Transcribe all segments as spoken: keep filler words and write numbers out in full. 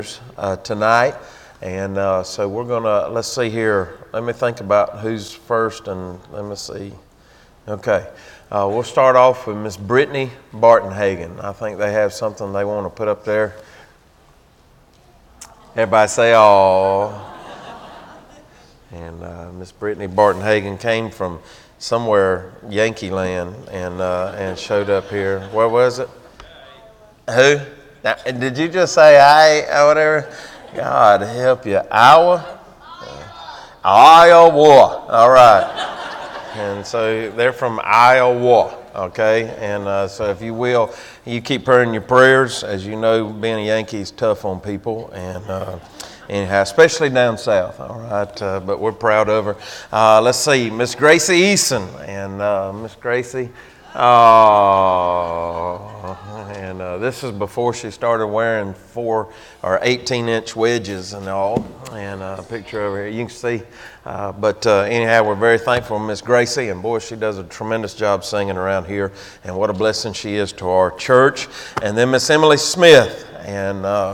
uh, tonight, and uh, so we're gonna let's see here. Let me think about who's first, and let me see. Okay, uh, we'll start off with Miss Brittany Bartonhagen. I think they have something they want to put up there. Everybody say "Aww." And uh, Miss Brittany Bartonhagen came from somewhere Yankee land and uh, and showed up here. Where was it? Who? Now, did you just say I or whatever? God help you. Iowa? Uh, Iowa. All right. And so they're from Iowa. Okay. And uh, so if you will, you keep her in your prayers. As you know, being a Yankee is tough on people. And uh, anyhow, especially down south. All right. Uh, but we're proud of her. Uh, let's see. Miss Gracie Eason. And uh, Miss Gracie. Oh, and uh, this is before she started wearing four or eighteen inch wedges and all. And uh, a picture over here, you can see. Uh, but uh, anyhow, we're very thankful for Miss Gracie, and boy, she does a tremendous job singing around here. And what a blessing she is to our church. And then Miss Emily Smith, and uh,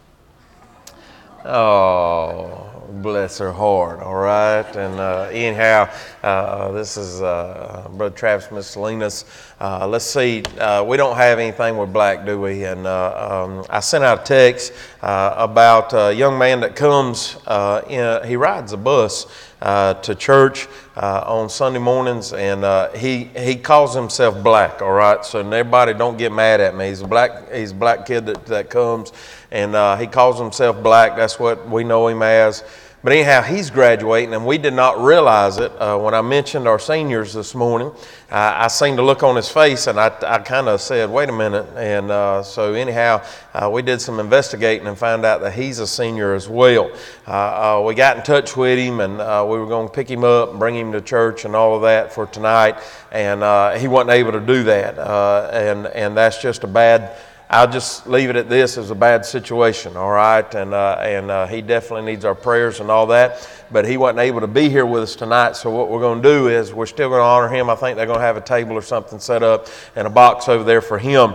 oh. Bless her heart, all right? And uh, anyhow, uh, this is uh, Brother Travis, Miss Salinas. Uh, let's see, uh, we don't have anything with black, do we? And uh, um, I sent out a text uh, about a young man that comes, uh, in, he rides a bus uh, to church uh, on Sunday mornings, and uh, he he calls himself Black, all right? So everybody don't get mad at me. He's a black, he's a black kid that, that comes, and uh, he calls himself Black. That's what we know him as. But anyhow, he's graduating, and we did not realize it. Uh, when I mentioned our seniors this morning, uh, I seen the look on his face, and I, I kind of said, wait a minute. And uh, so anyhow, uh, we did some investigating and found out that he's a senior as well. Uh, uh, we got in touch with him, and uh, we were going to pick him up and bring him to church and all of that for tonight. And uh, he wasn't able to do that. Uh, and, and that's just a bad I'll just leave it at this as a bad situation, all right? And uh, and uh, he definitely needs our prayers and all that. But he wasn't able to be here with us tonight, so what we're going to do is we're still going to honor him. I think they're going to have a table or something set up and a box over there for him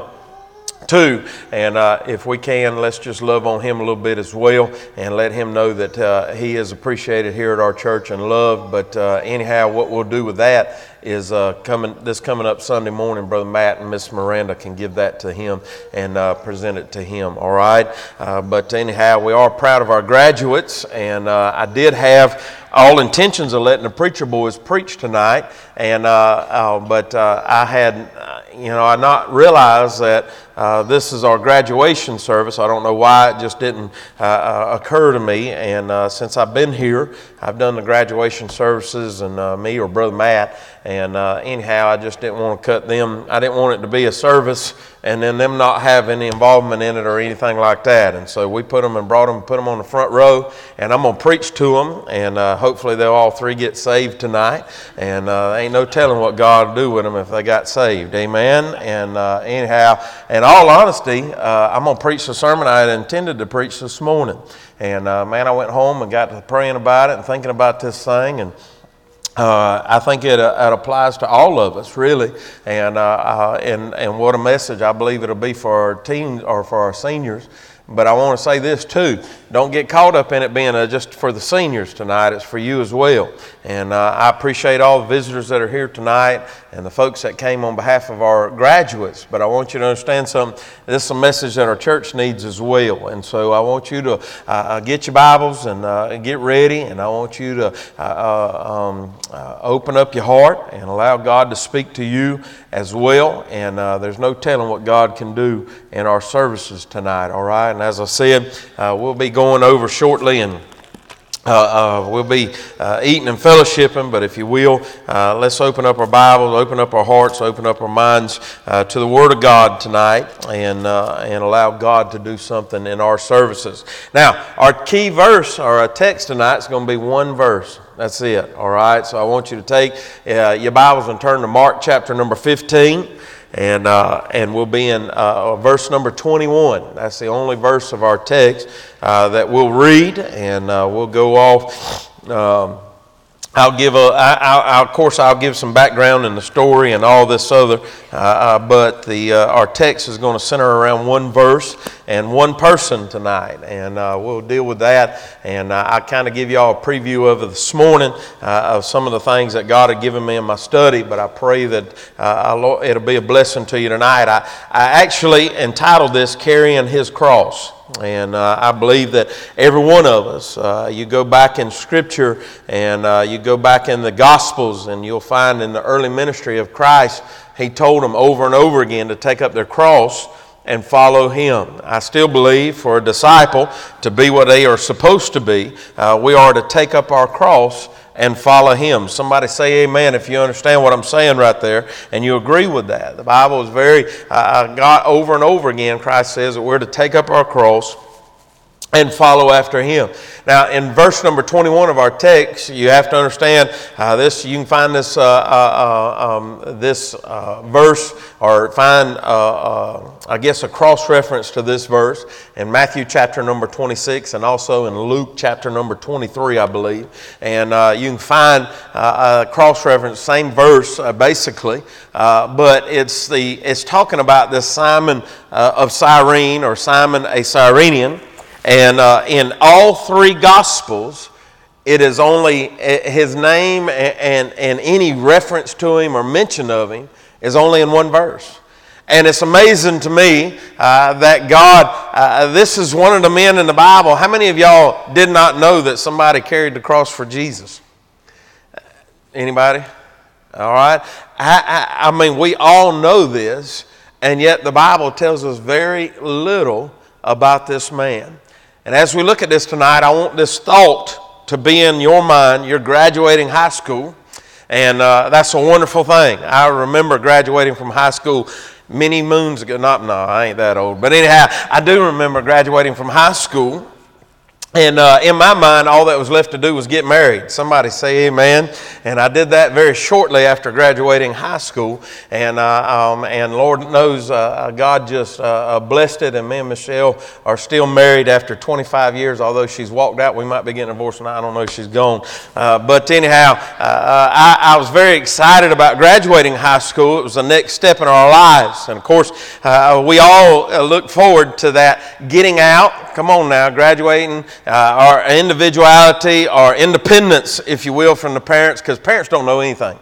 too. And uh, if we can, let's just love on him a little bit as well and let him know that uh, he is appreciated here at our church and loved. But uh, anyhow, what we'll do with that is uh, coming this coming up Sunday morning, Brother Matt and Miss Miranda can give that to him and uh, present it to him, all right? Uh, but anyhow, we are proud of our graduates, and uh, I did have all intentions of letting the preacher boys preach tonight, and uh, uh, but uh, I had, uh, you know, I not realized that uh, this is our graduation service. I don't know why it just didn't uh, uh, occur to me, and uh, since I've been here, I've done the graduation services, and uh, me or Brother Matt. And uh, anyhow, I just didn't want to cut them. I didn't want it to be a service and then them not have any involvement in it or anything like that. And so we put them and brought them, put them on the front row, and I'm going to preach to them. And uh, hopefully they'll all three get saved tonight. And uh, ain't no telling what God will do with them if they got saved. Amen. And uh, anyhow, in all honesty, uh, I'm going to preach the sermon I had intended to preach this morning. And uh, man, I went home and got to praying about it and thinking about this thing, and Uh, I think it, uh, it applies to all of us, really, and, uh, uh, and and what a message I believe it'll be for our teens or for our seniors. But I want to say this too: don't get caught up in it being uh, just for the seniors tonight. It's for you as well. And uh, I appreciate all the visitors that are here tonight and the folks that came on behalf of our graduates. But I want you to understand something. This is a message that our church needs as well. And so I want you to uh, get your Bibles and uh, get ready. And I want you to uh, uh, um, uh, open up your heart and allow God to speak to you as well. And uh, there's no telling what God can do in our services tonight. All right. And as I said, uh, we'll be going over shortly, and uh, uh, we'll be uh, eating and fellowshipping. But if you will, uh, let's open up our Bibles, open up our hearts, open up our minds uh, to the Word of God tonight, and uh, and allow God to do something in our services. Now, our key verse or our text tonight is going to be one verse. That's it. All right. So I want you to take uh, your Bibles and turn to Mark chapter number fifteen. And uh, and we'll be in uh, verse number twenty-one. That's the only verse of our text uh, that we'll read, and uh, we'll go off um, I'll give a, I, I, of course, I'll give some background in the story and all this other, uh, uh, but the uh, our text is going to center around one verse and one person tonight, and uh, we'll deal with that. And uh, I kind of give you all a preview of it this morning uh, of some of the things that God had given me in my study. But I pray that uh, it'll be a blessing to you tonight. I, I actually entitled this "Carrying His Cross." And uh, I believe that every one of us, uh, you go back in Scripture and uh, you go back in the Gospels, and you'll find in the early ministry of Christ, He told them over and over again to take up their cross and follow Him. I still believe for a disciple to be what they are supposed to be, uh, we are to take up our cross and follow Him. Somebody say amen if you understand what I'm saying right there and you agree with that. The Bible is very, uh, God, over and over again, Christ says that we're to take up our cross and follow after Him. Now, in verse number twenty-one of our text, you have to understand uh, this. You can find this uh, uh, um, this uh, verse, or find, uh, uh, I guess, a cross reference to this verse in Matthew chapter number twenty-six, and also in Luke chapter number twenty-three, I believe. And uh, you can find uh, a cross reference, same verse, uh, basically, uh, but it's the it's talking about this Simon uh, of Cyrene, or Simon a Cyrenian. And uh, in all three Gospels, it is only his name and, and, and any reference to him or mention of him is only in one verse. And it's amazing to me uh, that God, uh, this is one of the men in the Bible. How many of y'all did not know that somebody carried the cross for Jesus? Anybody? All right. I, I, I mean, we all know this, and yet the Bible tells us very little about this man. And as we look at this tonight, I want this thought to be in your mind. You're graduating high school, and uh, that's a wonderful thing. I remember graduating from high school many moons ago. Not, no, I ain't that old. But anyhow, I do remember graduating from high school. And uh, in my mind, all that was left to do was get married. Somebody say amen. And I did that very shortly after graduating high school. And uh, um, and Lord knows uh, God just uh, blessed it. And me and Michelle are still married after twenty-five years. Although she's walked out, we might be getting divorced now. I don't know if she's gone. Uh, but anyhow, uh, I, I was very excited about graduating high school. It was the next step in our lives. And of course, uh, we all look forward to that getting out. Come on now, graduating. Uh, our individuality, our independence, if you will, from the parents, because parents don't know anything.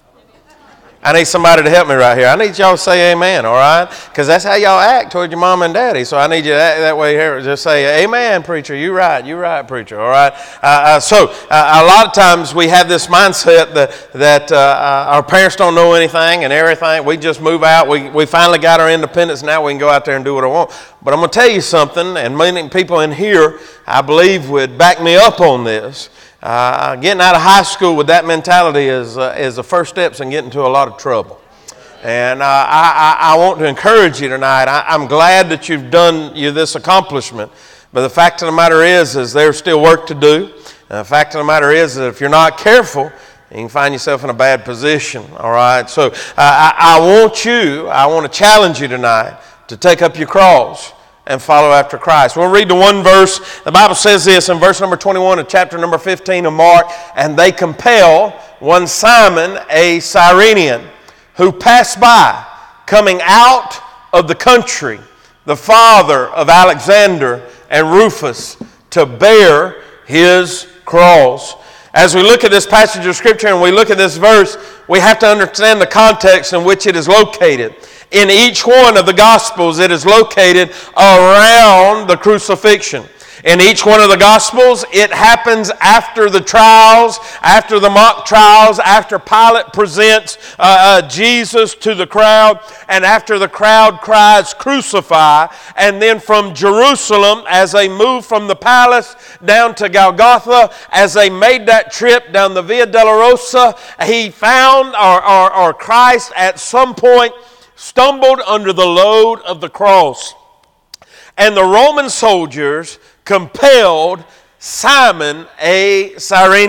I need somebody to help me right here. I need y'all to say amen, all right? Because that's how y'all act toward your mom and daddy. So I need you to act that way here. Just say, amen, preacher. You're right. You're right, preacher, all right? Uh, uh, so uh, a lot of times we have this mindset that, that uh, our parents don't know anything and everything. We just move out. We, we finally got our independence. Now we can go out there and do what I want. But I'm going to tell you something, and many people in here, I believe, would back me up on this. Uh, getting out of high school with that mentality is uh, is the first steps in getting into a lot of trouble. And uh, I, I, I want to encourage you tonight. I, I'm glad that you've done you this accomplishment. But the fact of the matter is, is there's still work to do. And the fact of the matter is that if you're not careful, you can find yourself in a bad position. All right. So uh, I, I want you, I want to challenge you tonight to take up your cross and follow after Christ. We'll read the one verse. The Bible says this in verse number twenty-one of chapter number fifteen of Mark. And they compel one Simon a Cyrenian, who passed by, coming out of the country, the father of Alexander and Rufus, to bear his cross. As we look at this passage of Scripture and we look at this verse, we have to understand the context in which it is located. In each one of the Gospels, it is located around the crucifixion. In each one of the Gospels, it happens after the trials, after the mock trials, after Pilate presents uh, uh, Jesus to the crowd, and after the crowd cries, "Crucify," and then from Jerusalem, as they moved from the palace down to Golgotha, as they made that trip down the Via Dolorosa, he found, or, or, or Christ at some point, stumbled under the load of the cross. And the Roman soldiers compelled Simon a Cyrenian.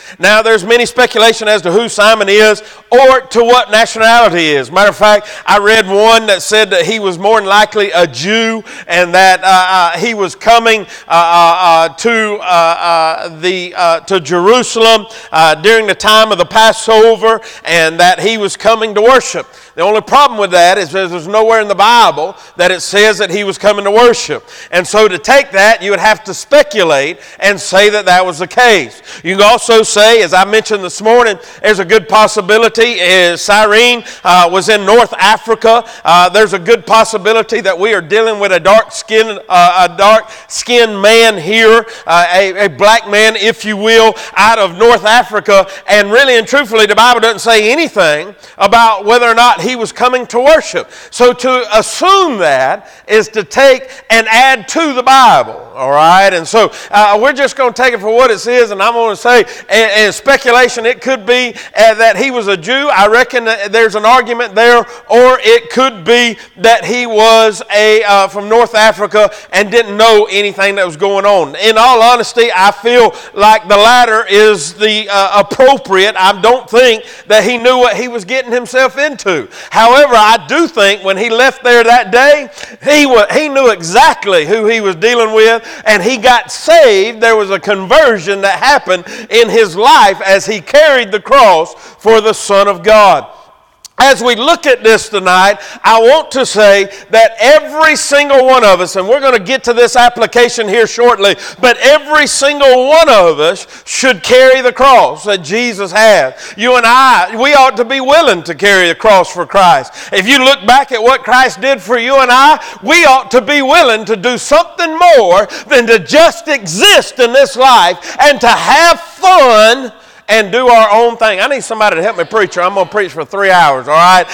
Now, there's many speculation as to who Simon is or to what nationality he is. Matter of fact, I read one that said that he was more than likely a Jew and that uh, uh, he was coming uh, uh, to uh, uh, the uh, to Jerusalem uh, during the time of the Passover, and that he was coming to worship. The only problem with that is there's nowhere in the Bible that it says that he was coming to worship. And so to take that, you would have to speculate and say that that was the case. You can also say, as I mentioned this morning, there's a good possibility is Cyrene uh, was in North Africa. Uh, there's a good possibility that we are dealing with a dark-skinned uh, a dark-skinned man here, uh, a, a black man, if you will, out of North Africa. And really and truthfully, the Bible doesn't say anything about whether or not he was coming to worship. So to assume that is to take and add to the Bible, all right? And so uh, we're just going to take it for what it says, and I'm going to say, in speculation, it could be uh, that he was a Jew. I reckon that there's an argument there, or it could be that he was a uh, from North Africa and didn't know anything that was going on. In all honesty, I feel like the latter is the uh, appropriate. I don't think that he knew what he was getting himself into. However, I do think when he left there that day, he was, he knew exactly who he was dealing with, and he got saved. There was a conversion that happened in his life as he carried the cross for the Son of God. As we look at this tonight, I want to say that every single one of us, and we're going to get to this application here shortly, but every single one of us should carry the cross that Jesus has. You and I, we ought to be willing to carry the cross for Christ. If you look back at what Christ did for you and I, we ought to be willing to do something more than to just exist in this life and to have fun and do our own thing. I need somebody to help me preach, or I'm going to preach for three hours, all right?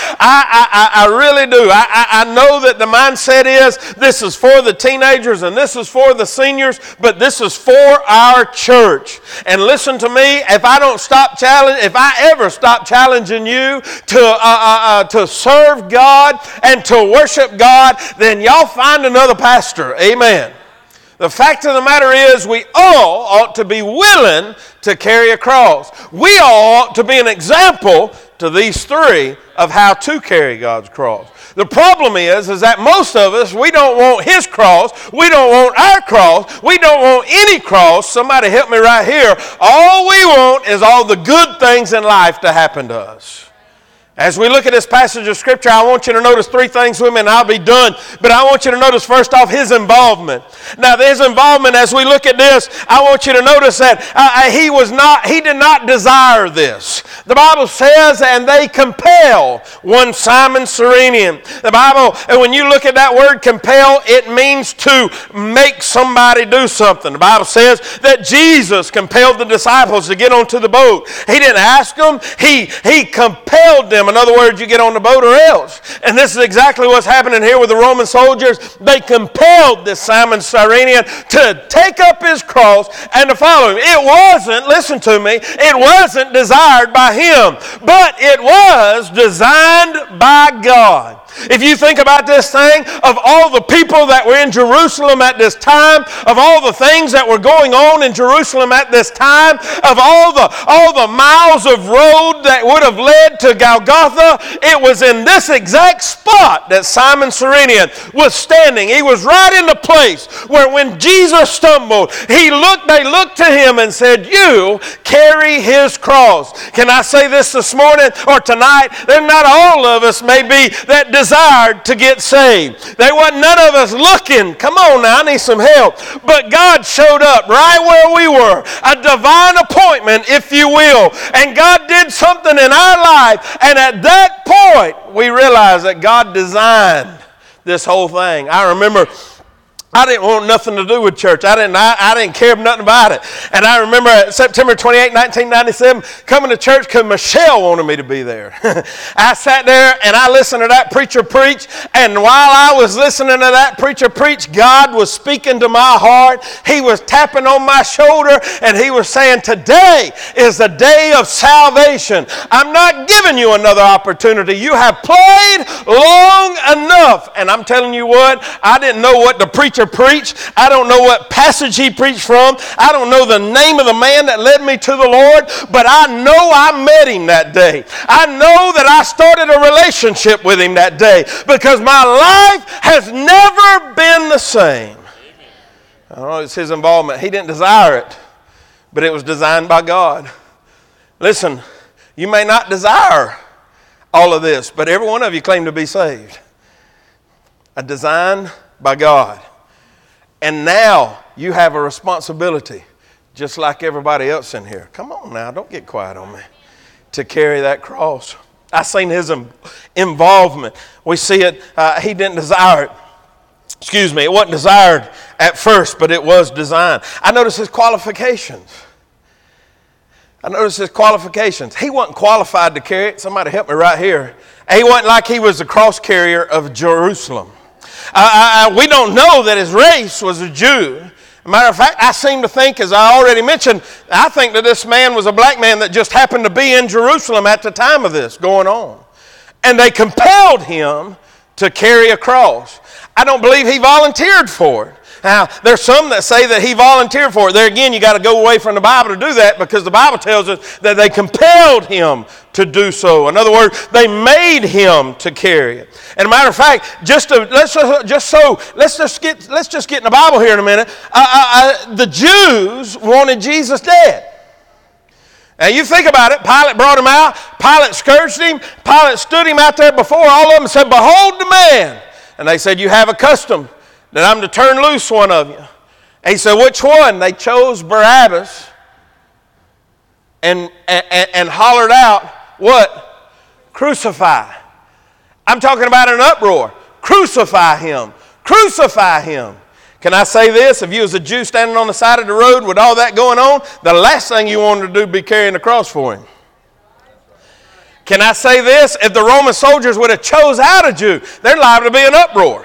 I, I, I really do. I, I, I know that the mindset is this is for the teenagers and this is for the seniors, but this is for our church. And listen to me, if I don't stop challenge, if I ever stop challenging you to, uh, uh, uh, to serve God and to worship God, then y'all find another pastor. Amen. The fact of the matter is we all ought to be willing to carry a cross. We all ought to be an example to these three of how to carry God's cross. The problem is, is that most of us, we don't want His cross. We don't want our cross. We don't want any cross. Somebody help me right here. All we want is all the good things in life to happen to us. As we look at this passage of Scripture, I want you to notice three things with me, and I'll be done. But I want you to notice, first off, His involvement. Now, His involvement, as we look at this, I want you to notice that uh, He was not, He did not desire this. The Bible says, and they compel one Simon Cyrenian. The Bible, and when you look at that word compel, it means to make somebody do something. The Bible says that Jesus compelled the disciples to get onto the boat. He didn't ask them, He, he compelled them. In other words, you get on the boat or else. And this is exactly what's happening here with the Roman soldiers. They compelled this Simon Cyrenian to take up his cross and to follow him. It wasn't, listen to me, it wasn't desired by him, but it was designed by God. If you think about this thing, of all the people that were in Jerusalem at this time, of all the things that were going on in Jerusalem at this time, of all the, all the miles of road that would have led to Golgotha, it was in this exact spot that Simon Cyrenian was standing. He was right in the place where when Jesus stumbled, he looked, they looked to him and said, "You carry his cross." Can I say this this morning or tonight? That not all of us may be that desired to get saved. There wasn't none of us looking. Come on now, I need some help. But God showed up right where we were. A divine appointment, if you will. And God did something in our life. And at that point, we realized that God designed this whole thing. I remember I didn't want nothing to do with church. I didn't, I, I didn't care nothing about it. And I remember September twenty-eighth, nineteen ninety-seven, coming to church because Michelle wanted me to be there. I sat there and I listened to that preacher preach. And while I was listening to that preacher preach, God was speaking to my heart. He was tapping on my shoulder and He was saying, "Today is the day of salvation. I'm not giving you another opportunity. You have played long enough." And I'm telling you what, I didn't know what the preacher preacher preached. I don't know what passage he preached from. I don't know the name of the man that led me to the Lord, but I know I met him that day. I know that I started a relationship with him that day because my life has never been the same. I don't know, it's his involvement. He didn't desire it, but it was designed by God. Listen, you may not desire all of this, but every one of you claim to be saved. A design by God. And now you have a responsibility, just like everybody else in here. Come on now, don't get quiet on me. To carry that cross. I seen his involvement. We see it, uh, he didn't desire it. Excuse me, it wasn't desired at first, but it was designed. I noticed his qualifications. I noticed his qualifications. He wasn't qualified to carry it. Somebody help me right here. He wasn't like he was the cross carrier of Jerusalem. Uh, I, we don't know that his race was a Jew. As a matter of fact, I seem to think, as I already mentioned, I think that this man was a black man that just happened to be in Jerusalem at the time of this going on. And they compelled him to carry a cross. I don't believe he volunteered for it. Now, there's some that say that he volunteered for it. There again, you got to go away from the Bible to do that because the Bible tells us that they compelled him to do so. In other words, they made him to carry it. And a matter of fact, just to, let's just, just so let's just get let's just get in the Bible here in a minute. Uh, uh, uh, the Jews wanted Jesus dead. Now you think about it. Pilate brought him out. Pilate scourged him. Pilate stood him out there before all of them and said, "Behold the man." And they said, "You have a custom that I'm to turn loose one of you." And he said, "Which one?" They chose Barabbas and, and, and hollered out, what? "Crucify." I'm talking about an uproar. Crucify him. Crucify him. Can I say this? If you was a Jew standing on the side of the road with all that going on, the last thing you wanted to do would be carrying the cross for him. Can I say this? If the Roman soldiers would have chose out a Jew, there'd liable to be an uproar.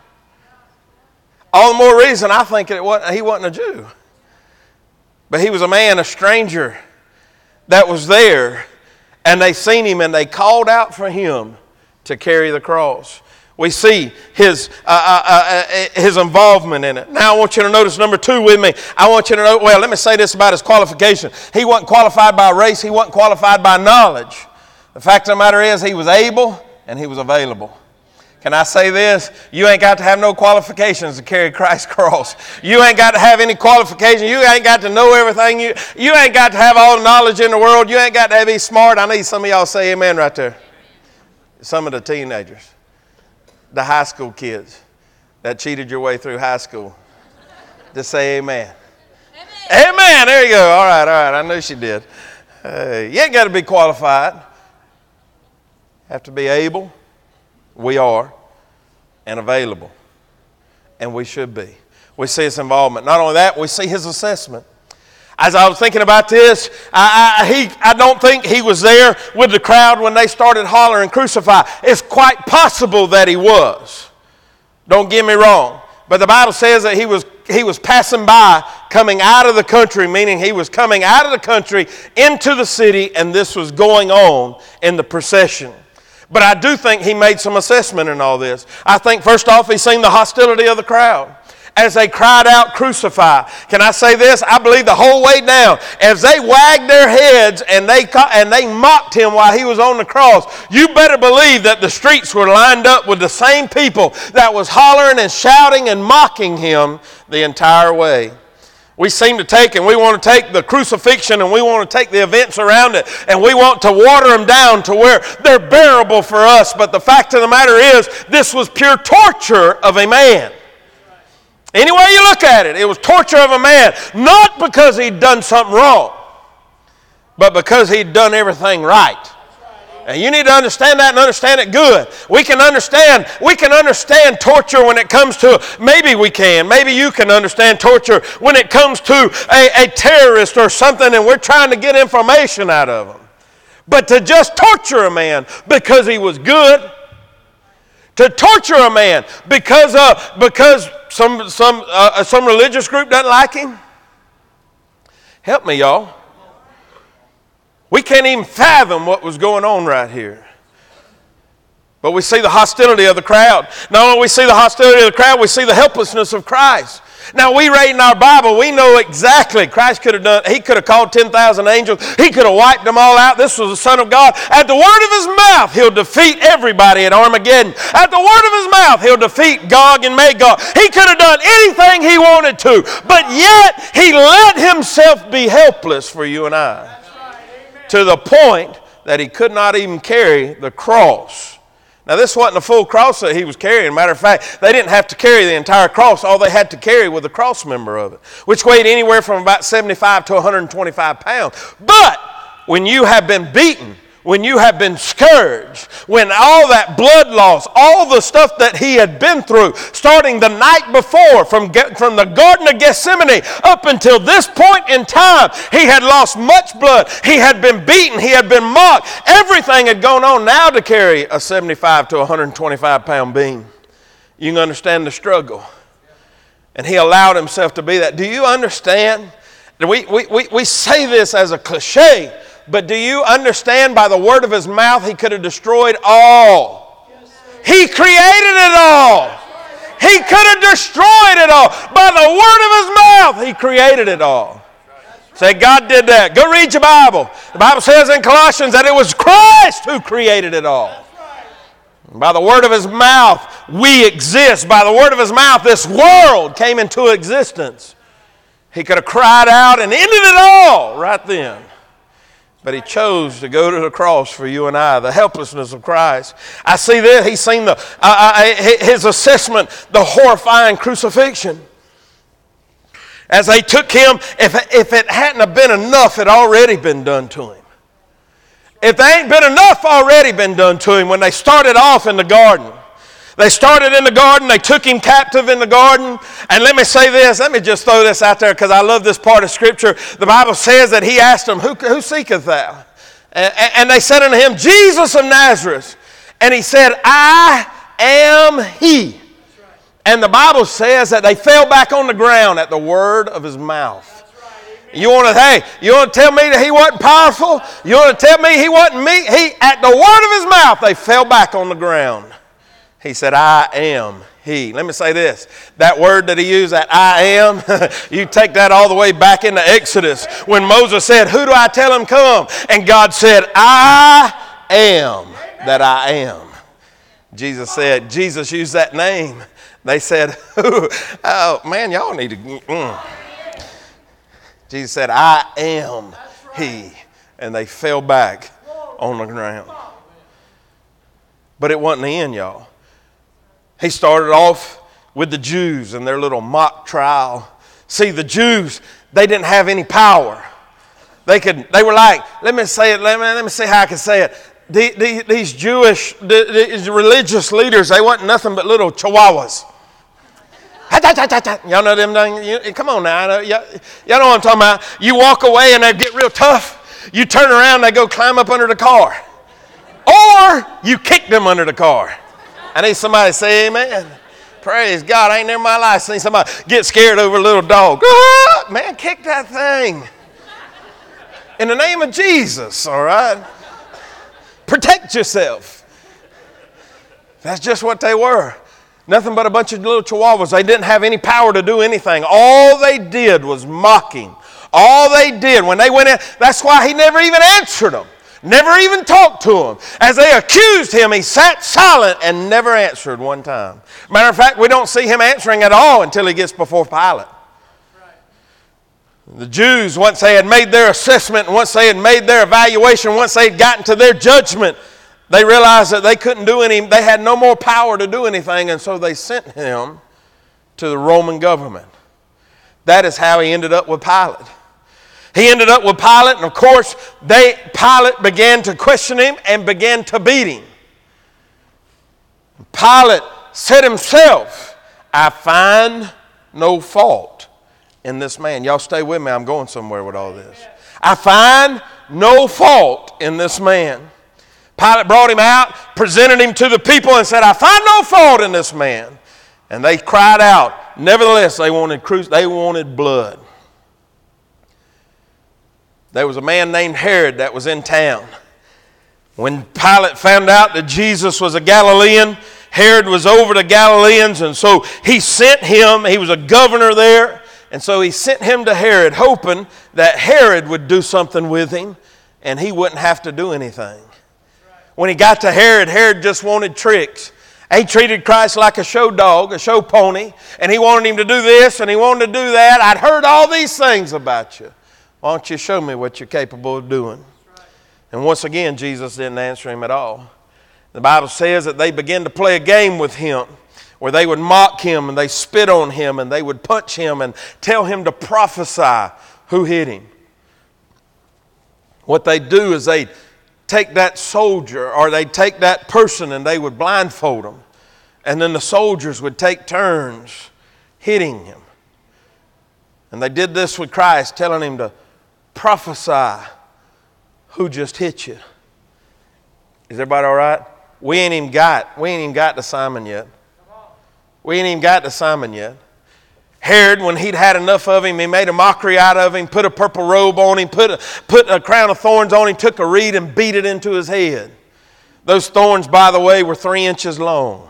All the more reason I think it wasn't, he wasn't a Jew. But he was a man, a stranger that was there. And they seen him and they called out for him to carry the cross. We see his, uh, uh, uh, his involvement in it. Now I want you to notice number two with me. I want you to know, well, let me say this about his qualification. He wasn't qualified by race. He wasn't qualified by knowledge. The fact of the matter is he was able and he was available. Can I say this? You ain't got to have no qualifications to carry Christ's cross. You ain't got to have any qualifications. You ain't got to know everything. You, you ain't got to have all the knowledge in the world. You ain't got to be smart. I need some of y'all say amen right there. Some of the teenagers, the high school kids that cheated your way through high school. Just say amen. Amen. Amen. There you go. All right, all right. I knew she did. Uh, you ain't got to be qualified. Have to be able. We are. And available. And we should be. We see his involvement. Not only that, we see his assessment. As I was thinking about this, I, I, he, I don't think he was there with the crowd when they started hollering, "Crucify." It's quite possible that he was. Don't get me wrong. But the Bible says that he was, he was passing by, coming out of the country, meaning he was coming out of the country into the city, and this was going on in the procession. But I do think he made some assessment in all this. I think first off, he seen the hostility of the crowd as they cried out, "Crucify." Can I say this? I believe the whole way down, as they wagged their heads and they and they mocked him while he was on the cross, you better believe that the streets were lined up with the same people that was hollering and shouting and mocking him the entire way. We seem to take and we want to take the crucifixion and we want to take the events around it and we want to water them down to where they're bearable for us. But the fact of the matter is, this was pure torture of a man. Any way you look at it, it was torture of a man. Not because he'd done something wrong, but because he'd done everything right. And you need to understand that and understand it good. We can understand, we can understand torture when it comes to, maybe we can, maybe you can understand torture when it comes to a, a terrorist or something and we're trying to get information out of them. But to just torture a man because he was good, to torture a man because uh, because some some uh, some religious group doesn't like him. Help me, y'all. We can't even fathom what was going on right here. But we see the hostility of the crowd. Not only do we see the hostility of the crowd, we see the helplessness of Christ. Now, we read in our Bible, we know exactly Christ could have done, he could have called ten thousand angels. He could have wiped them all out. This was the Son of God. At the word of his mouth, he'll defeat everybody at Armageddon. At the word of his mouth, he'll defeat Gog and Magog. He could have done anything he wanted to, but yet he let himself be helpless for you and I. Right, to the point that he could not even carry the cross. Now, this wasn't a full cross that he was carrying. Matter of fact, they didn't have to carry the entire cross. All they had to carry was the cross member of it, which weighed anywhere from about seventy-five to one hundred twenty-five pounds. But when you have been beaten, when you have been scourged, when all that blood loss, all the stuff that he had been through, starting the night before from, from the Garden of Gethsemane up until this point in time, he had lost much blood. He had been beaten. He had been mocked. Everything had gone on. Now to carry a seventy-five to one hundred twenty-five pound beam, you can understand the struggle. And he allowed himself to be that. Do you understand? We, we, we, we say this as a cliche, but do you understand by the word of his mouth he could have destroyed all? He created it all. He could have destroyed it all. By the word of his mouth he created it all. Say, God did that. Go read your Bible. The Bible says in Colossians that it was Christ who created it all. By the word of his mouth we exist. By the word of his mouth this world came into existence. He could have cried out and ended it all right then. But he chose to go to the cross for you and I, the helplessness of Christ. I see this. He's seen the, uh, uh, his assessment, the horrifying crucifixion. As they took him, if, if it hadn't have been enough, it had already been done to him. If there ain't been enough already been done to him when they started off in the garden. They started in the garden. They took him captive in the garden. And let me say this. Let me just throw this out there because I love this part of Scripture. The Bible says that he asked them, Who, who seeketh thou? And, and they said unto him, Jesus of Nazareth. And he said, I am he. And the Bible says that they fell back on the ground at the word of his mouth. You want to, hey, you want to tell me that he wasn't powerful? You want to tell me he wasn't me? He, at the word of his mouth, they fell back on the ground. He said, I am he. Let me say this. That word that he used, that I am, you take that all the way back into Exodus. When Moses said, who do I tell him come? And God said, I am that I am. Jesus said, Jesus used that name. They said, oh, man, y'all need to. Mm. Jesus said, I am he. And they fell back on the ground. But it wasn't the end, y'all. He started off with the Jews and their little mock trial. See, the Jews, they didn't have any power. They could. They were like, let me say it, let me, let me see how I can say it. The, the, these Jewish, the, these religious leaders, they wasn't nothing but little chihuahuas. Y'all know them things? Come on now. Y'all, y'all know what I'm talking about. You walk away and they get real tough. You turn around and they go climb up under the car. Or you kick them under the car. I need somebody to say amen. Praise God. I ain't never in my life seen somebody get scared over a little dog. Ah, man, kick that thing. In the name of Jesus, all right? Protect yourself. That's just what they were. Nothing but a bunch of little chihuahuas. They didn't have any power to do anything. All they did was mocking. All they did when they went in, that's why he never even answered them. Never even talked to him. As they accused him, he sat silent and never answered one time. Matter of fact, we don't see him answering at all until he gets before Pilate. The Jews, once they had made their assessment, once they had made their evaluation, once they had gotten to their judgment, they realized that they couldn't do any, they had no more power to do anything, and so they sent him to the Roman government. That is how he ended up with Pilate. He ended up with Pilate, and of course, they, Pilate began to question him and began to beat him. Pilate said himself, I find no fault in this man. Y'all stay with me, I'm going somewhere with all this. I find no fault in this man. Pilate brought him out, presented him to the people, and said, I find no fault in this man. And they cried out. Nevertheless, they wanted, they wanted blood. There was a man named Herod that was in town. When Pilate found out that Jesus was a Galilean, Herod was over the Galileans, and so he sent him. He was a governor there, and so he sent him to Herod, hoping that Herod would do something with him, and he wouldn't have to do anything. When he got to Herod, Herod just wanted tricks. He treated Christ like a show dog, a show pony, and he wanted him to do this and he wanted to do that. I'd heard all these things about you. Why don't you show me what you're capable of doing? And once again, Jesus didn't answer him at all. The Bible says that they began to play a game with him where they would mock him and they spit on him and they would punch him and tell him to prophesy who hit him. What they'd do is they'd take that soldier or they'd take that person and they would blindfold them. And then the soldiers would take turns hitting him. And they did this with Christ, telling him to prophesy who just hit you. Is everybody all right? We ain't even got, we ain't even got to Simon yet. We ain't even got to Simon yet. Herod, when he'd had enough of him, he made a mockery out of him, put a purple robe on him, put a, put a crown of thorns on him, took a reed and beat it into his head. Those thorns, by the way, were three inches long.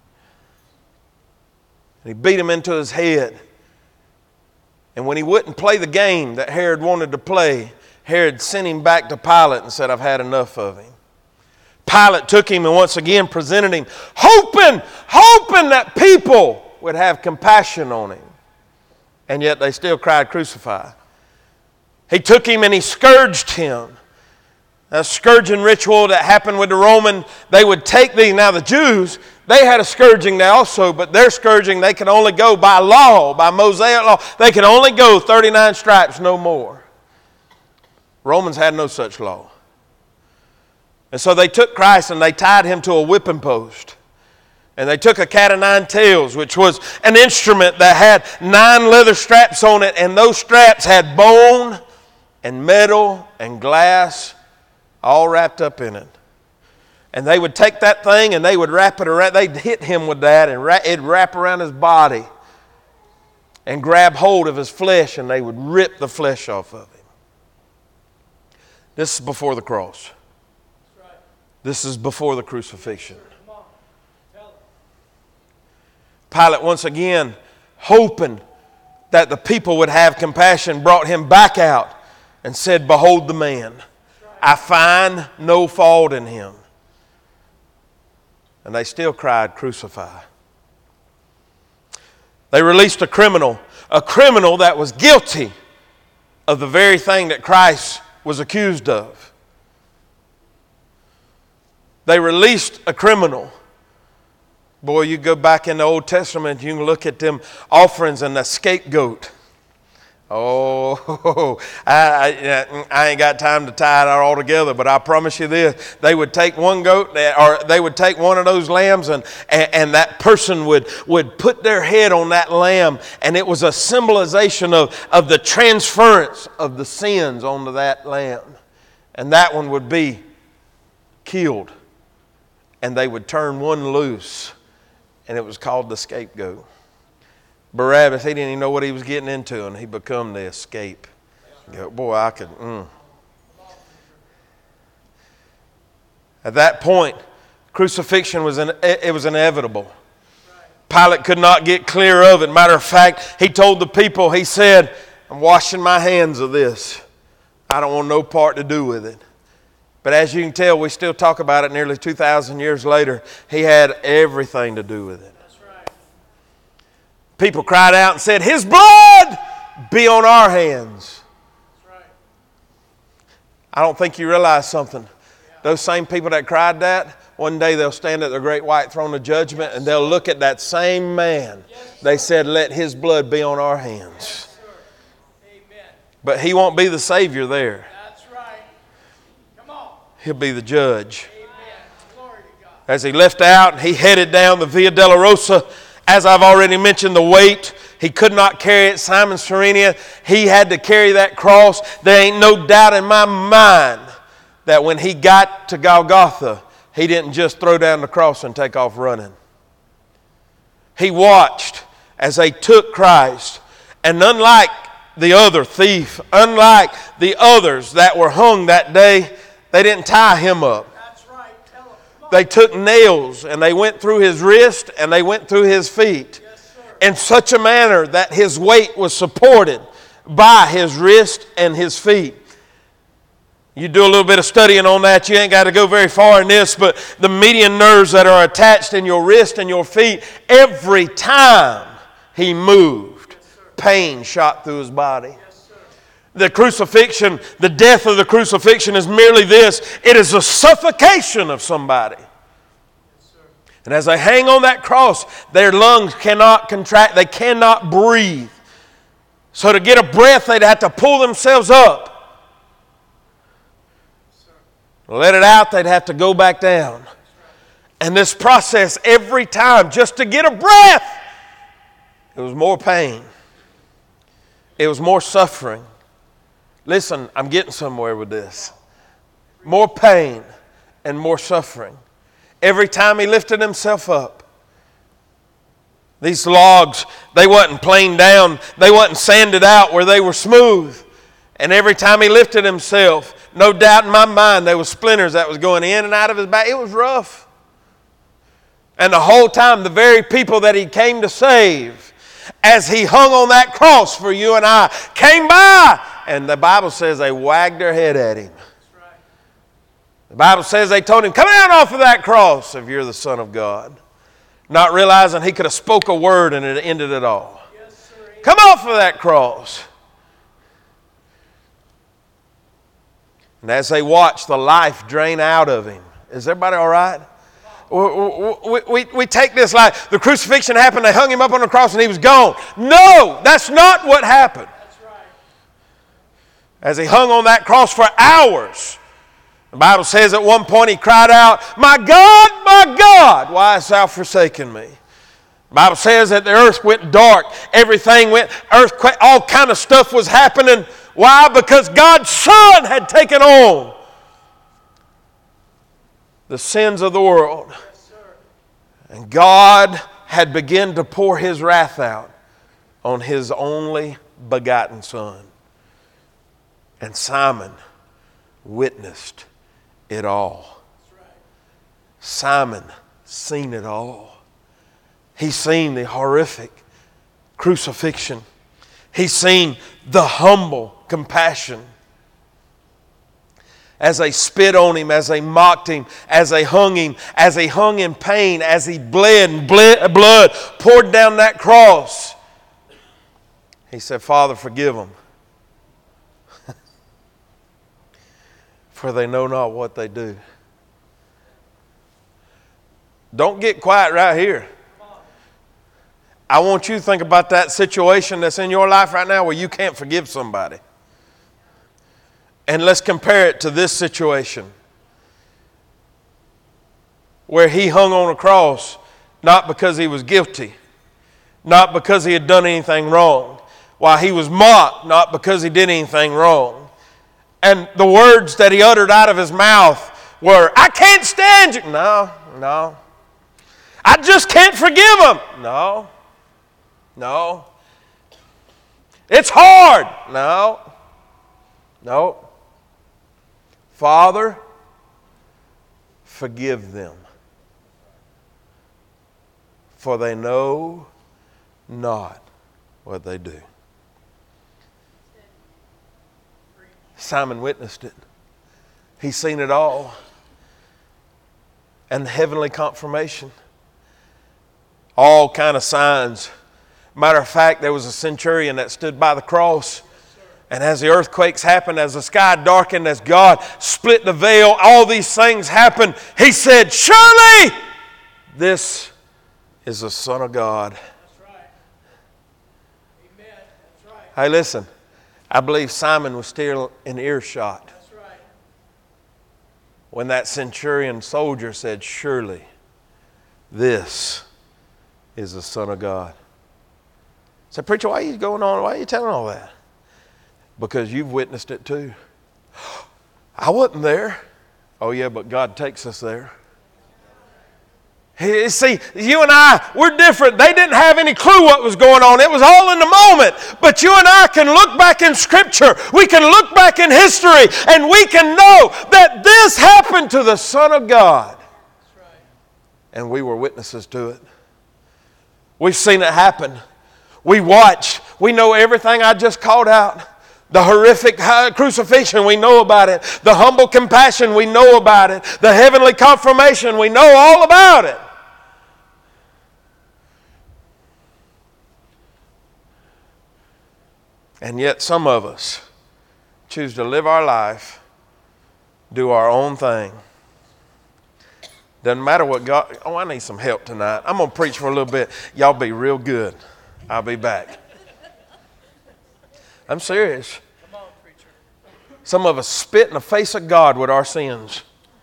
And he beat him into his head. And when he wouldn't play the game that Herod wanted to play, Herod sent him back to Pilate and said, I've had enough of him. Pilate took him and once again presented him, hoping, hoping that people would have compassion on him. And yet they still cried, crucify. He took him and he scourged him. A scourging ritual that happened with the Roman, they would take these. Now the Jews, they had a scourging now also, but their scourging, they could only go by law, by Mosaic law. They could only go thirty-nine stripes, no more. Romans had no such law. And so they took Christ and they tied him to a whipping post. And they took a cat of nine tails, which was an instrument that had nine leather straps on it, and those straps had bone and metal and glass all wrapped up in it. And they would take that thing and they would wrap it around, they'd hit him with that and it'd wrap around his body and grab hold of his flesh, and they would rip the flesh off of him. This is before the cross. This is before the crucifixion. Pilate once again, hoping that the people would have compassion, brought him back out and said, behold the man. I find no fault in him. And they still cried, crucify. They released a criminal, a criminal that was guilty of the very thing that Christ was accused of. They released a criminal. Boy, you go back in the Old Testament, you can look at them offerings and the scapegoat. Oh, I, I, I ain't got time to tie it all together, but I promise you this. They would take one goat, or they would take one of those lambs, and, and, and that person would, would put their head on that lamb, and it was a symbolization of, of the transference of the sins onto that lamb. And that one would be killed, and they would turn one loose, and it was called the scapegoat. Barabbas, he didn't even know what he was getting into, and he become the escape. Boy, I could. Mm. At that point, crucifixion was an, it was inevitable. Pilate could not get clear of it. Matter of fact, he told the people, he said, I'm washing my hands of this. I don't want no part to do with it. But as you can tell, we still talk about it nearly two thousand years later. He had everything to do with it. People cried out and said, his blood be on our hands. That's right. I don't think you realize something. Yeah. Those same people that cried that, one day they'll stand at the great white throne of judgment, yes, and they'll look at that same man. Yes, they said, let his blood be on our hands. Yes, amen. But he won't be the Savior there. That's right. Come on. He'll be the judge. Amen. Glory to God. As he left out, he headed down the Via Dolorosa. As I've already mentioned, the weight, he could not carry it. Simon Cyrenian, he had to carry that cross. There ain't no doubt in my mind that when he got to Golgotha, he didn't just throw down the cross and take off running. He watched as they took Christ, and unlike the other thief, unlike the others that were hung that day, they didn't tie him up. They took nails and they went through his wrist and they went through his feet in such a manner that his weight was supported by his wrist and his feet. You do a little bit of studying on that. You ain't got to go very far in this, but the median nerves that are attached in your wrist and your feet, every time he moved, pain shot through his body. The crucifixion, the death of the crucifixion is merely this. It is a suffocation of somebody. And as they hang on that cross, their lungs cannot contract. They cannot breathe. So to get a breath, they'd have to pull themselves up. Let it out, they'd have to go back down. And this process, every time, just to get a breath, it was more pain. It was more suffering. Listen, I'm getting somewhere with this. More pain and more suffering. Every time he lifted himself up. These logs, they wasn't planed down. They wasn't sanded out where they were smooth. And every time he lifted himself, no doubt in my mind, there was splinters that was going in and out of his back. It was rough. And the whole time, the very people that he came to save, as he hung on that cross for you and I, came by. And the Bible says they wagged their head at him. The Bible says they told him, come down off of that cross if you're the Son of God. Not realizing he could have spoke a word and it ended it all. Come off of that cross. And as they watched the life drain out of him, is everybody all right? We, we, we, we take this like the crucifixion happened, they hung him up on the cross and he was gone. No, that's not what happened. As he hung on that cross for hours, the Bible says at one point he cried out, my God, my God, why hast thou forsaken me? The Bible says that the earth went dark, everything went, earthquake, all kind of stuff was happening. Why? Because God's Son had taken on the sins of the world. And God had begun to pour his wrath out on his only begotten Son. And Simon witnessed it all. Simon seen it all. He seen the horrific crucifixion. He seen the humble compassion. As they spit on him, as they mocked him, as they hung him, as he hung in pain, as he bled and bled, blood poured down that cross. He said, Father, forgive them. For they know not what they do. Don't get quiet right here. I want you to think about that situation that's in your life right now where you can't forgive somebody. And let's compare it to this situation where he hung on a cross not because he was guilty, not because he had done anything wrong, while he was mocked not because he did anything wrong. And the words that he uttered out of his mouth were, I can't stand you. No, no. I just can't forgive him. No, no. It's hard. No, no. Father, forgive them, for they know not what they do. Simon witnessed it. He's seen it all. And the heavenly confirmation. All kind of signs. Matter of fact, there was a centurion that stood by the cross. And as the earthquakes happened, as the sky darkened, as God split the veil, all these things happened. He said, surely this is the Son of God. That's right. Amen. That's right. Hey, listen. I believe Simon was still in earshot. That's right. When that centurion soldier said, surely this is the Son of God. I said, preacher, why are you going on? Why are you telling all that? Because you've witnessed it too. I wasn't there. Oh yeah, but God takes us there. See, you and I, we're different. They didn't have any clue what was going on. It was all in the moment. But you and I can look back in Scripture. We can look back in history. And we can know that this happened to the Son of God. and we were witnesses to it. We've seen it happen. We watched. We know everything I just called out. The horrific crucifixion, we know about it. The humble compassion, we know about it. The heavenly confirmation, we know all about it. And yet some of us choose to live our life, do our own thing. Doesn't matter what God... Oh, I need some help tonight. I'm going to preach for a little bit. Y'all be real good. I'll be back. I'm serious. Come on, preacher. Some of us spit in the face of God with our sins.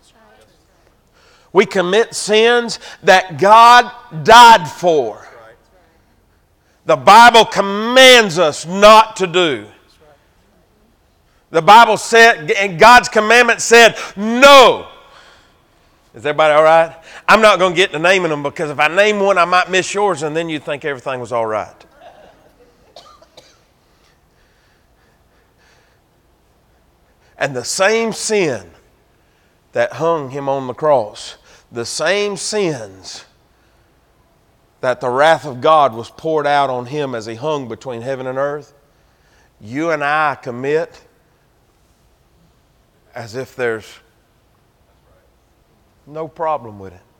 We commit sins that God died for. The Bible commands us not to do. The Bible said, and God's commandment said, no. Is everybody all right? I'm not going to get to naming them, because if I name one, I might miss yours, and then you'd think everything was all right. And the same sin that hung him on the cross, the same sins that the wrath of God was poured out on him as he hung between heaven and earth, you and I commit as if there's no problem with it.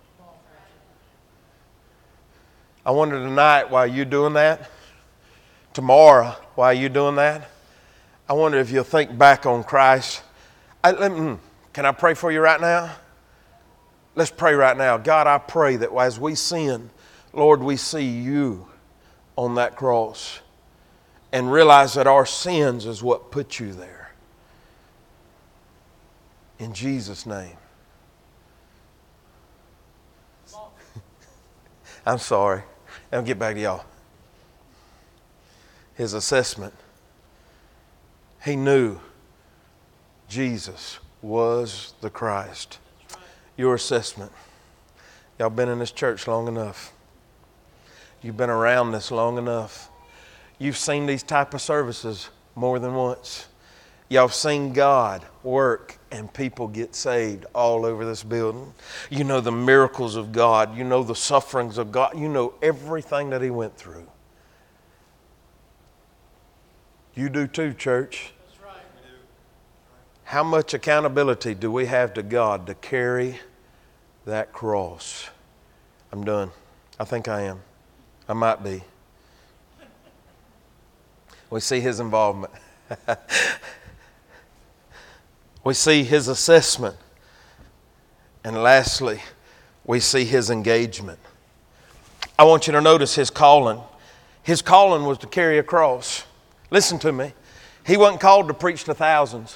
I wonder tonight, while you're doing that, tomorrow, while you're doing that, I wonder if you'll think back on Christ. I, let me, can I pray for you right now? Let's pray right now. God, I pray that as we sin, Lord, we see you on that cross and realize that our sins is what put you there. In Jesus' name. I'm sorry. I'll get back to y'all. His assessment. He knew Jesus was the Christ. Your assessment. Y'all been in this church long enough. You've been around this long enough. You've seen these type of services more than once. Y'all have seen God work and people get saved all over this building. You know the miracles of God. You know the sufferings of God. You know everything that he went through. You do too, church. That's right. We do. How much accountability do we have to God to carry that cross? I'm done. I think I am. I might be. We see his involvement. We see his assessment. And lastly, we see his engagement. I want you to notice his calling. His calling was to carry a cross. Listen to me. He wasn't called to preach to thousands.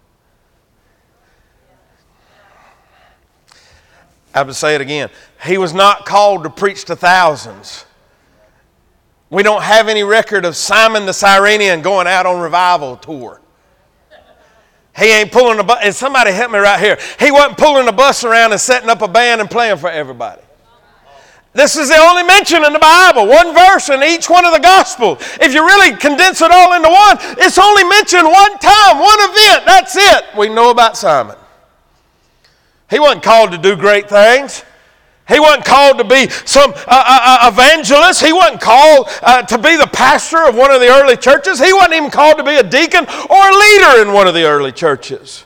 I have to say it again. He was not called to preach to thousands. We don't have any record of Simon the Cyrenian going out on revival tour. He ain't pulling a bus. And somebody help me right here. He wasn't pulling a bus around and setting up a band and playing for everybody. This is the only mention in the Bible. One verse in each one of the Gospels. If you really condense it all into one, it's only mentioned one time, one event. That's it. We know about Simon. He wasn't called to do great things. He wasn't called to be some uh, uh, evangelist. He wasn't called uh, to be the pastor of one of the early churches. He wasn't even called to be a deacon or a leader in one of the early churches.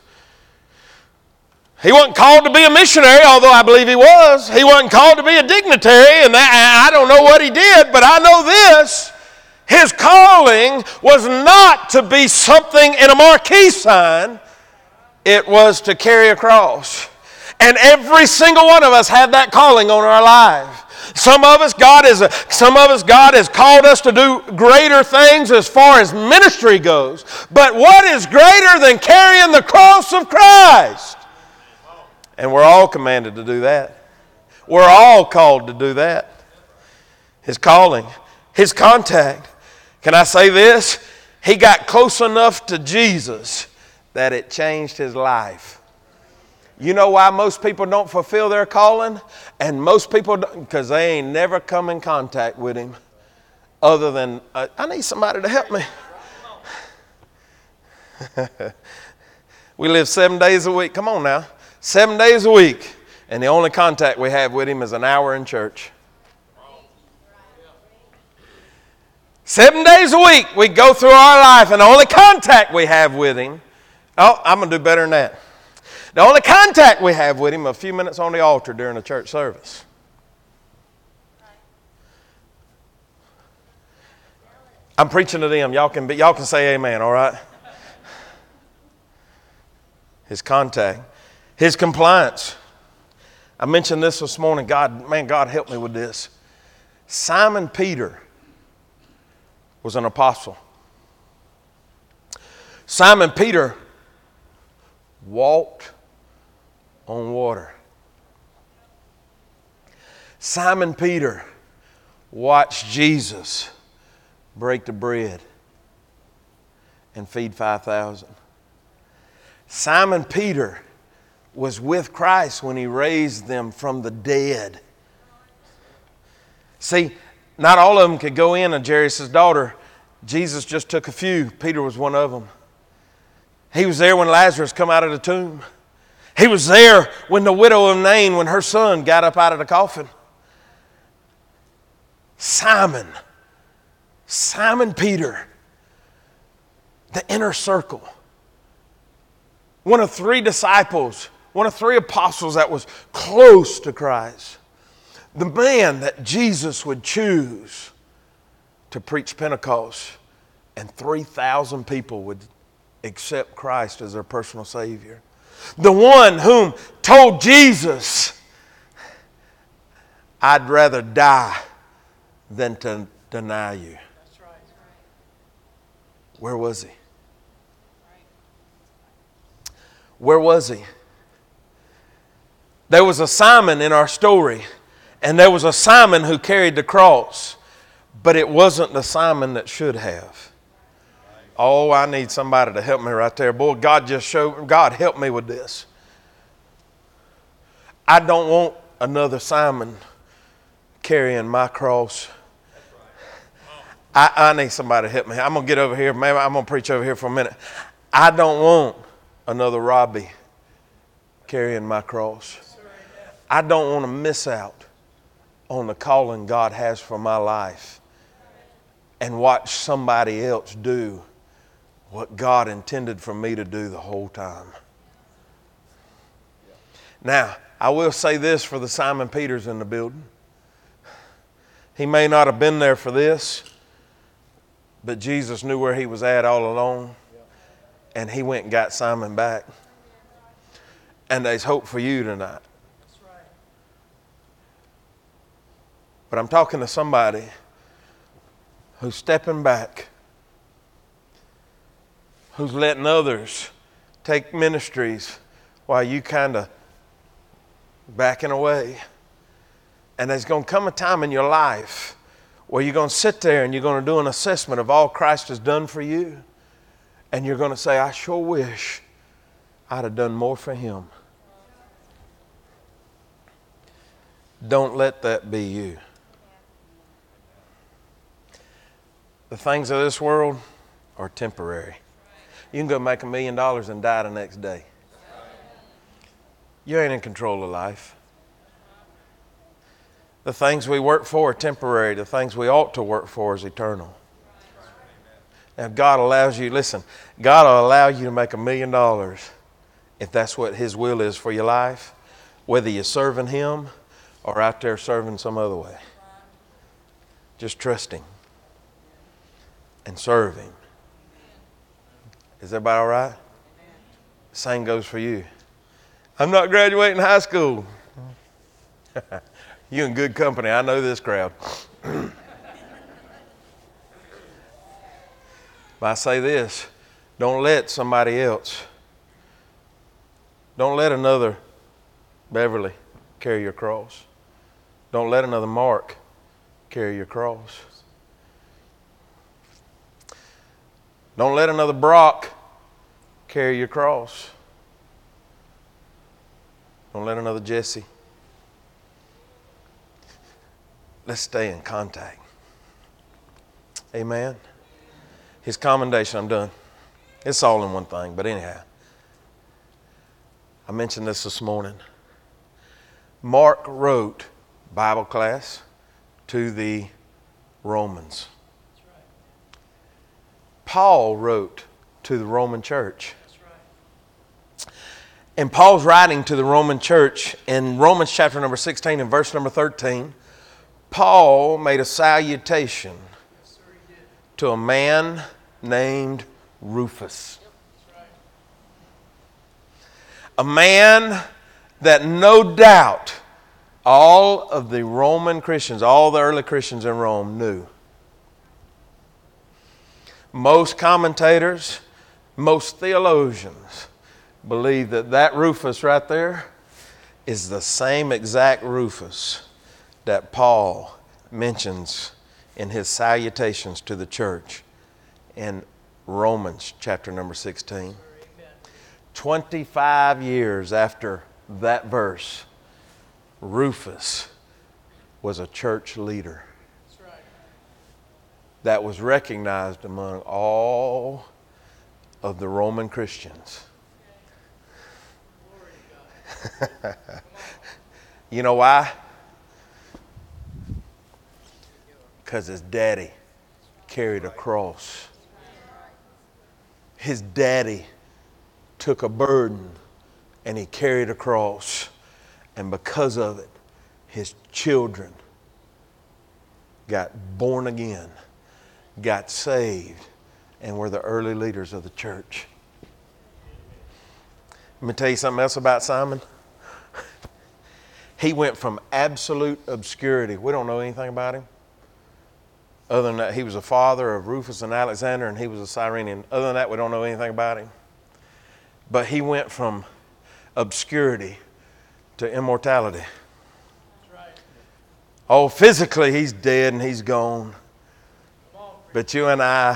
He wasn't called to be a missionary, although I believe he was. He wasn't called to be a dignitary, and that, I don't know what he did, but I know this. His calling was not to be something in a marquee sign. It was to carry a cross. And every single one of us had that calling on our life. Some of us, God is a, some of us, God has called us to do greater things as far as ministry goes. But what is greater than carrying the cross of Christ? And we're all commanded to do that. We're all called to do that. His calling, his contact. Can I say this? He got close enough to Jesus that it changed his life. You know why most people don't fulfill their calling? And most people don't, because they ain't never come in contact with him other than, uh, I need somebody to help me. We live seven days a week. Come on now. Seven days a week. And the only contact we have with him is an hour in church. Seven days a week we go through our life, and the only contact we have with him, oh, I'm going to do better than that. The only contact we have with him a few minutes on the altar during a church service. I'm preaching to them. Y'all can be, y'all can say amen, all right? His contact. His compliance. I mentioned this this morning. God, man, God help me with this. Simon Peter was an apostle. Simon Peter walked on water. Simon Peter watched Jesus break the bread and feed five thousand. Simon Peter was with Christ when he raised them from the dead. See, not all of them could go in on Jairus' daughter. Jesus just took a few. Peter was one of them. He was there when Lazarus come out of the tomb. He was there when the widow of Nain, when her son got up out of the coffin. Simon, Simon Peter, the inner circle. One of three disciples, one of three apostles that was close to Christ. The man that Jesus would choose to preach Pentecost, and three thousand people would accept Christ as their personal Savior. The one whom told Jesus, I'd rather die than to deny you. That's right. Where was he? Where was he? There was a Simon in our story, and there was a Simon who carried the cross, but it wasn't the Simon that should have. Oh, I need somebody to help me right there. Boy, God just showed, God help me with this. I don't want another Simon carrying my cross. I, I need somebody to help me. I'm going to get over here. Maybe I'm going to preach over here for a minute. I don't want another Robbie carrying my cross. I don't want to miss out on the calling God has for my life and watch somebody else do what God intended for me to do the whole time. Now, I will say this for the Simon Peters in the building. He may not have been there for this, but Jesus knew where he was at all along, and he went and got Simon back. And there's hope for you tonight. But I'm talking to somebody who's stepping back, who's letting others take ministries while you kind of backing away. And there's going to come a time in your life where you're going to sit there and you're going to do an assessment of all Christ has done for you. And you're going to say, I sure wish I'd have done more for him. Don't let that be you. The things of this world are temporary. You can go make a million dollars and die the next day. You ain't in control of life. The things we work for are temporary. The things we ought to work for is eternal. Now, if God allows you, listen, God will allow you to make a million dollars if that's what his will is for your life, whether you're serving him or out there serving some other way. Just trust him and serve him. Is everybody all right? Same goes for you. I'm not graduating high school. You in good company. I know this crowd. But I say this, don't let somebody else, don't let another Beverly carry your cross. Don't let another Mark carry your cross. Don't let another Brock carry your cross. Don't let another Jesse. Let's stay in contact. Amen. His commendation, I'm done. It's all in one thing, but anyhow. I mentioned this this morning. Mark wrote, Bible class, to the Romans. Paul wrote to the Roman church. And Paul's writing to the Roman church in Romans chapter number sixteen and verse number thirteen. Paul made a salutation to a man named Rufus. A man that no doubt all of the Roman Christians, all the early Christians in Rome knew. Most commentators, most theologians believe that that Rufus right there is the same exact Rufus that Paul mentions in his salutations to the church in Romans chapter number sixteen. twenty-five years after that verse, Rufus was a church leader that was recognized among all of the Roman Christians. You know why? Because his daddy carried a cross. His daddy took a burden and he carried a cross. And because of it, his children got born again, got saved, and were the early leaders of the church. Let me tell you something else about Simon. He went from absolute obscurity. We don't know anything about him. Other than that, he was the father of Rufus and Alexander, and he was a Cyrenian. Other than that, we don't know anything about him. But he went from obscurity to immortality. Oh, physically, he's dead and he's gone. But you and I,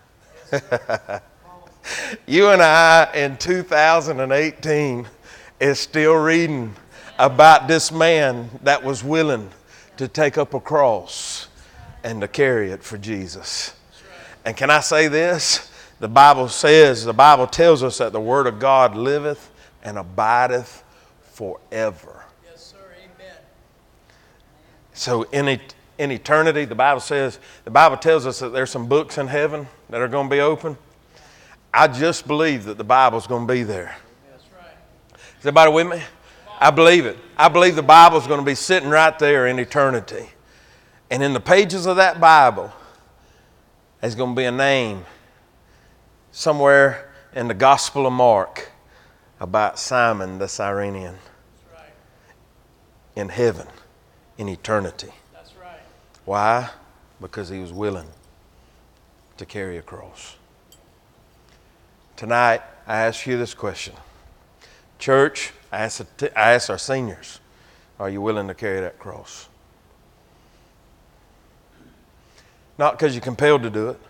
you and I in two thousand eighteen is still reading about this man that was willing to take up a cross and to carry it for Jesus. And can I say this? The Bible says, the Bible tells us that the Word of God liveth and abideth forever. Yes, sir. Amen. So in it, in eternity, the Bible says, the Bible tells us that there's some books in heaven that are going to be open. I just believe that the Bible's going to be there. That's right. Is everybody with me? I believe it. I believe the Bible's going to be sitting right there in eternity. And in the pages of that Bible, there's going to be a name somewhere in the Gospel of Mark about Simon the Cyrenian. That's right. In heaven, in eternity. That's right. Why? Because he was willing to carry a cross. Tonight, I ask you this question. Church, I ask, I ask our seniors, are you willing to carry that cross? Not because you're compelled to do it,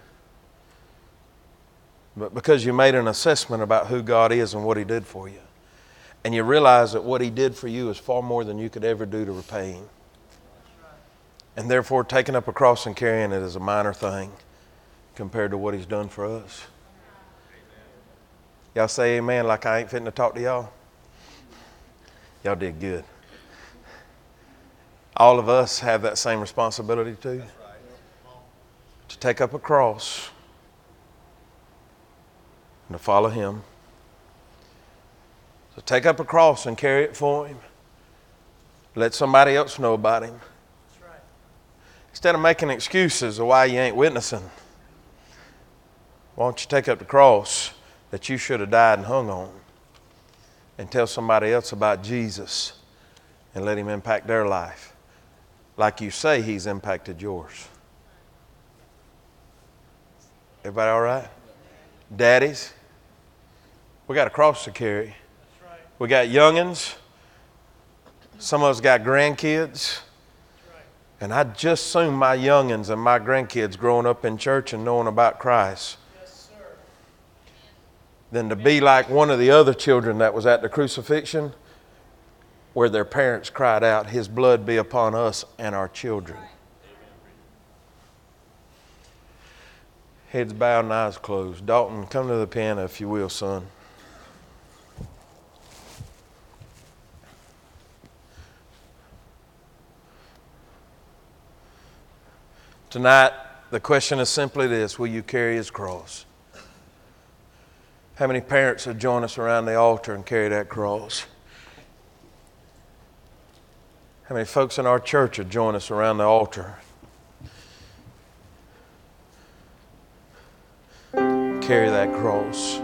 but because you made an assessment about who God is and what He did for you. And you realize that what He did for you is far more than you could ever do to repay Him. And therefore, taking up a cross and carrying it is a minor thing compared to what He's done for us. Y'all say amen like I ain't fitting to talk to y'all? Y'all did good. All of us have that same responsibility too. To take up a cross and to follow Him. So take up a cross and carry it for Him. Let somebody else know about Him. That's right. Instead of making excuses of why you ain't witnessing, why don't you take up the cross that you should have died and hung on and tell somebody else about Jesus and let Him impact their life like you say He's impacted yours. Everybody all right? Daddies, we got a cross to carry. That's right. We got youngins. Some of us got grandkids. That's right. And I just assume my youngins and my grandkids growing up in church and knowing about Christ Yes, sir. than to be like one of the other children that was at the crucifixion where their parents cried out, His blood be upon us and our children. Heads bowed and eyes closed. Dalton, come to the piano if you will, son. Tonight, the question is simply this: will you carry His cross? How many parents would join us around the altar and carry that cross? How many folks in our church would join us around the altar? Carry that cross.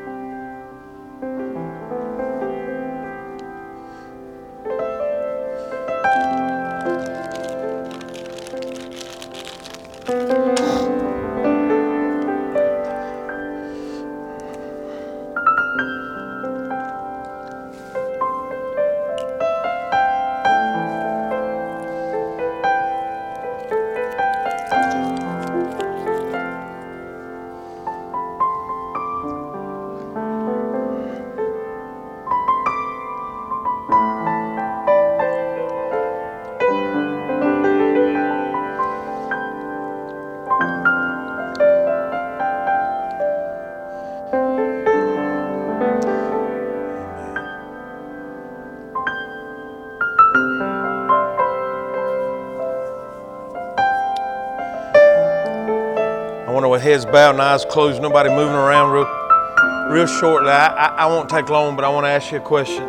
With heads bowed and eyes closed, nobody moving around, real, real shortly. I, I, I won't take long, but I want to ask you a question.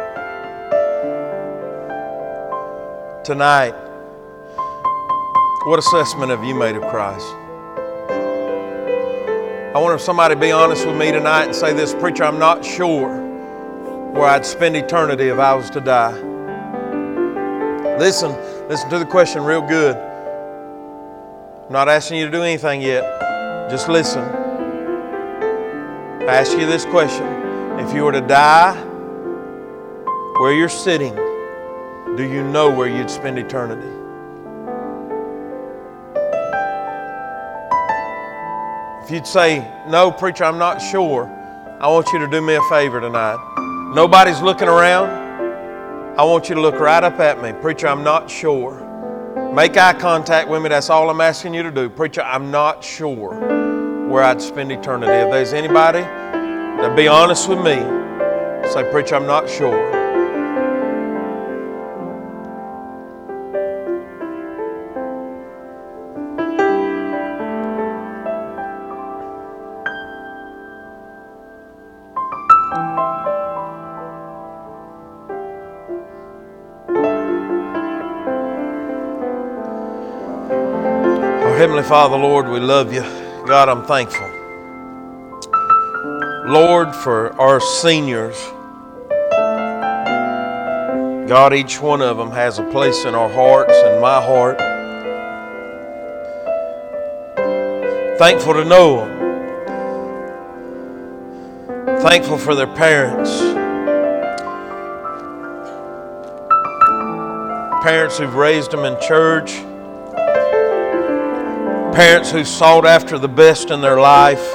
Tonight, what assessment have you made of Christ? I wonder if somebody be honest with me tonight and say this: preacher, I'm not sure where I'd spend eternity if I was to die. Listen, listen to the question real good. I'm not asking you to do anything yet. Just listen. I ask you this question: if you were to die where you're sitting, do you know where you'd spend eternity? If you'd say, no, preacher, I'm not sure, I want you to do me a favor tonight. Nobody's looking around. I want you to look right up at me. Preacher, I'm not sure. Make eye contact with me. That's all I'm asking you to do. Preacher, I'm not sure where I'd spend eternity. If there's anybody that'd be honest with me, say, preacher, I'm not sure. Heavenly Father, Lord, we love you. God, I'm thankful, Lord, for our seniors. God, each one of them has a place in our hearts and my heart. Thankful to know them. Thankful for their parents. Parents who've raised them in church. Parents who sought after the best in their life.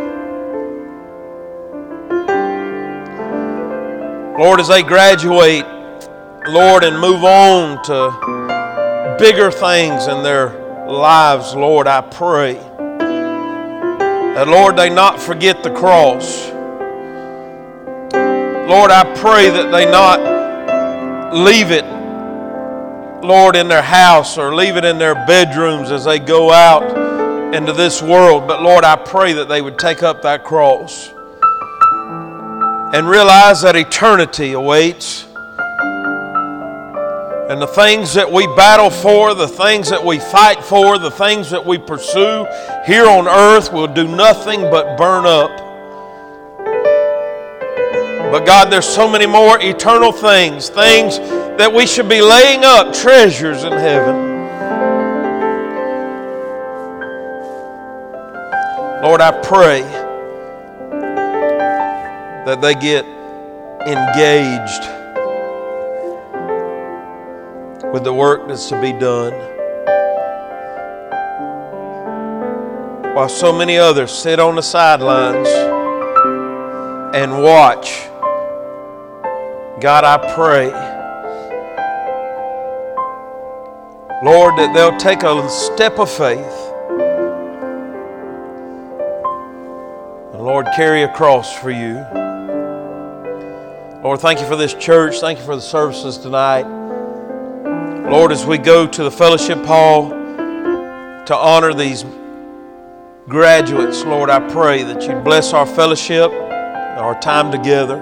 Lord, as they graduate, Lord, and move on to bigger things in their lives, Lord, I pray that, Lord, they not forget the cross. Lord, I pray that they not leave it, Lord, in their house or leave it in their bedrooms as they go out into this world. But Lord, I pray that they would take up that cross and realize that eternity awaits. And the things that we battle for, the things that we fight for, the things that we pursue here on earth will do nothing but burn up. But God, there's so many more eternal things, things that we should be laying up, treasures in heaven. Lord, I pray that they get engaged with the work that's to be done, while so many others sit on the sidelines and watch. God, I pray, Lord, that they'll take a step of faith and, Lord, carry a cross for you. Lord, thank you for this church. Thank you for the services tonight. Lord, as we go to the fellowship hall, to honor these graduates, Lord, I pray that you'd bless our fellowship, our time together.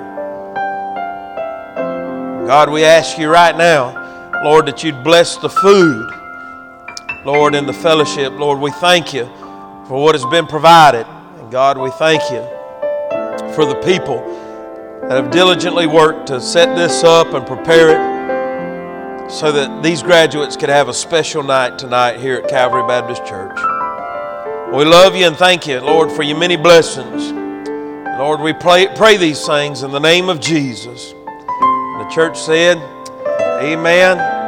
God, we ask you right now, Lord, that you'd bless the food, Lord, in the fellowship. Lord, we thank you for what has been provided. And God, we thank you for the people that have diligently worked to set this up and prepare it so that these graduates could have a special night tonight here at Calvary Baptist Church. We love you and thank you, Lord, for your many blessings. Lord, we pray, pray these things in the name of Jesus. The church said, amen.